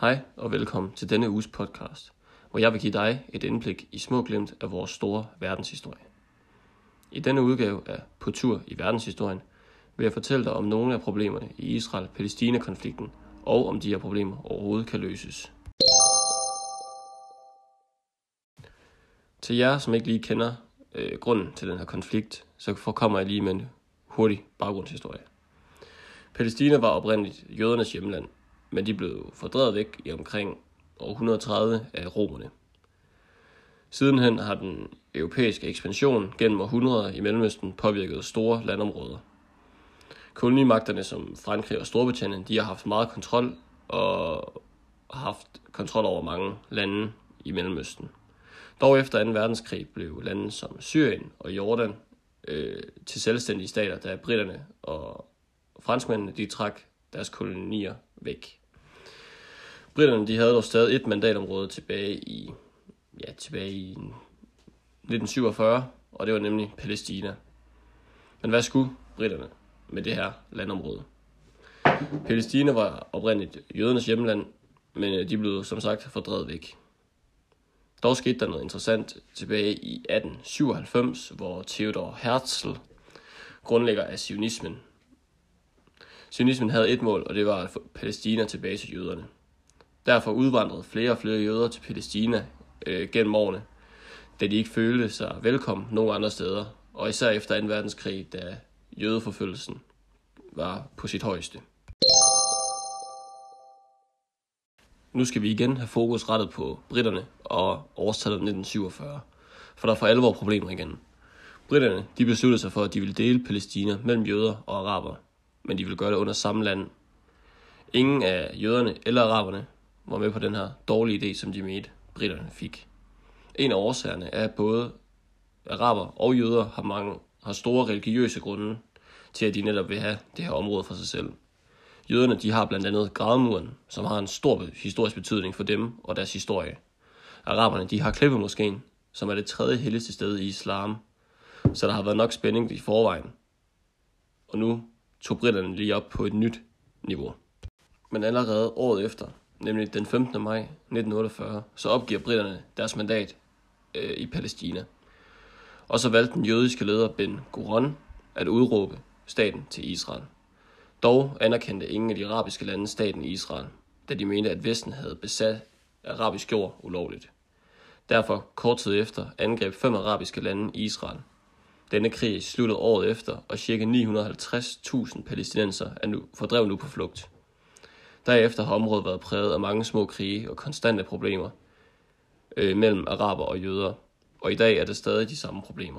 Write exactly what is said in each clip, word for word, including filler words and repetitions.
Hej og velkommen til denne uges podcast, hvor jeg vil give dig et indblik i små glimt af vores store verdenshistorie. I denne udgave af På tur i verdenshistorien vil jeg fortælle dig om nogle af problemerne i Israel-Palæstina-konflikten, og om de her problemer overhovedet kan løses. Til jer, som ikke lige kender øh, grunden til den her konflikt, så kommer jeg lige med en hurtig baggrundshistorie. Palæstina var oprindeligt jødernes hjemland, men de blev fordrevet væk i omkring år et hundrede og tredive af romerne. Sidenhen har den europæiske ekspansion gennem århundreder i Mellemøsten påvirket store landområder. Kolonimagterne som Frankrig og Storbritannien, de har haft meget kontrol og har haft kontrol over mange lande i Mellemøsten. Dog efter anden verdenskrig blev lande som Syrien og Jordan øh, til selvstændige stater, da briterne og franskmændene de trak deres kolonier væk. Briterne de havde dog stadig et mandatområde tilbage i, ja, tilbage i nitten syvogfyrre, og det var nemlig Palæstina. Men hvad skulle briterne med det her landområde? Palæstina var oprindeligt jødernes hjemland, men de blev som sagt fordrevet væk. Dog skete der noget interessant tilbage i atten syvoghalvfems, hvor Theodor Herzl, grundlægger af zionismen. Zionismen havde et mål, og det var at få Palæstina tilbage til jøderne. Derfor udvandrede flere og flere jøder til Palæstina øh, gennem årene, da de ikke følte sig velkommen nogen andre steder, og især efter anden verdenskrig, da jødeforfølgelsen var på sit højeste. Nu skal vi igen have fokus rettet på britterne og årstallet nitten syvogfyrre, for der er for alvor problemer igen. Britterne de besluttede sig for, at de ville dele Palæstina mellem jøder og arabere, men de ville gøre det under samme land. Ingen af jøderne eller araberne var med på den her dårlige idé, som de mente, britterne fik. En af årsagerne er, at både araber og jøder har, mange, har store religiøse grunde til, at de netop vil have det her område for sig selv. Jøderne de har blandt andet gravmuren, som har en stor historisk betydning for dem og deres historie. Araberne de har Klippemoskeen, som er det tredje helligste sted i islam, så der har været nok spænding i forvejen. Og nu tog britterne lige op på et nyt niveau. Men allerede året efter, nemlig den femtende maj nitten otteogfyrre, så opgiver britterne deres mandat øh, i Palæstina. Og så valgte den jødiske leder Ben Gurion at udråbe staten til Israel. Dog anerkendte ingen af de arabiske lande staten Israel, da de mente, at Vesten havde besat arabisk jord ulovligt. Derfor, kort tid efter, angreb fem arabiske lande Israel. Denne krig sluttede året efter, og ca. ni hundrede og halvtreds tusind palæstinenser er nu fordrevet nu på flugt. Derefter har området været præget af mange små krige og konstante problemer øh, mellem araber og jøder, og i dag er det stadig de samme problemer.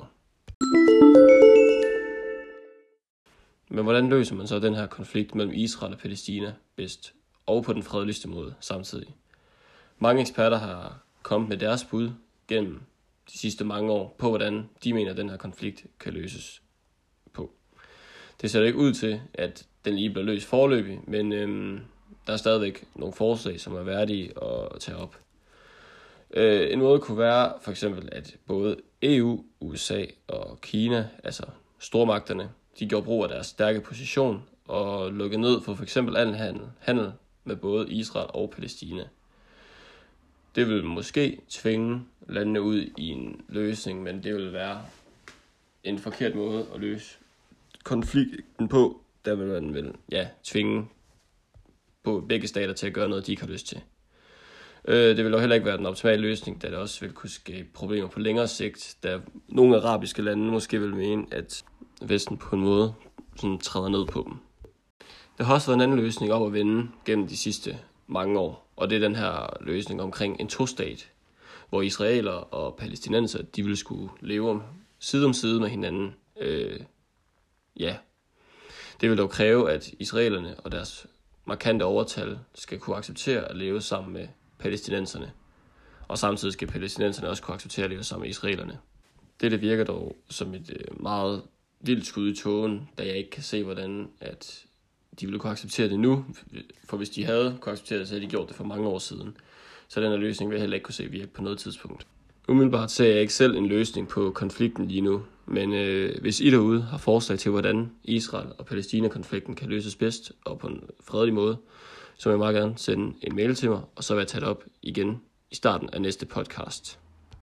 Men hvordan løser man så den her konflikt mellem Israel og Palæstina bedst, og på den fredeligste måde samtidig? Mange eksperter har kommet med deres bud gennem de sidste mange år på, hvordan de mener, at den her konflikt kan løses på. Det ser ikke ud til, at den lige bliver løst foreløbig, men øhm, der er stadigvæk nogle forslag, som er værdige at tage op. Øh, en måde kunne være for eksempel, at både E U, U S A og Kina, altså stormagterne, de gjorde brug af deres stærke position og lukkede ned for f.eks. al handel, handel med både Israel og Palæstina. Det vil måske tvinge landene ud i en løsning, men det vil være en forkert måde at løse konflikten på. Der vil man vel, ja, tvinge på begge stater til at gøre noget, de ikke har lyst til. Det vil jo heller ikke være den optimale løsning, da det også vil kunne skabe problemer på længere sigt, da nogle arabiske lande måske vil mene, at Vesten på en måde sådan træder ned på dem. Der har også været en anden løsning op at vende gennem de sidste mange år, og det er den her løsning omkring en to-stat, hvor israeler og palæstinenser, de ville skulle leve side om side med hinanden. Øh, ja, det vil dog kræve, at israelerne og deres markante overtal skal kunne acceptere at leve sammen med palæstinenserne, og samtidig skal palæstinenserne også kunne acceptere at leve sammen med israelerne. Dette virker dog som et meget vildt skud i tågen, da jeg ikke kan se, hvordan at de ville kunne acceptere det nu, for hvis de havde kunne acceptere det, så havde de gjort det for mange år siden. Så den her løsning vil jeg heller ikke kunne se virke på noget tidspunkt. Umiddelbart ser jeg ikke selv en løsning på konflikten lige nu, men øh, hvis I derude har forslag til, hvordan Israel og Palæstina-konflikten kan løses bedst og på en fredelig måde, så vil jeg meget gerne sende en mail til mig, og så vil jeg tage det op igen i starten af næste podcast.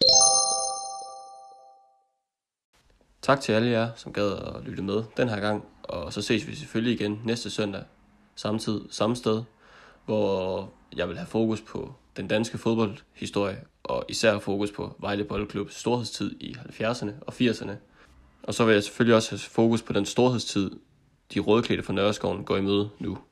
Tak til alle jer, som gad at lytte med den her gang, og så ses vi selvfølgelig igen næste søndag, samme tid, samme sted, hvor jeg vil have fokus på den danske fodboldhistorie, og især fokus på Vejle Boldklubs storhedstid i halvfjerdserne og firserne. Og så vil jeg selvfølgelig også have fokus på den storhedstid, de rødklædte fra Nørreskoven går i møde nu.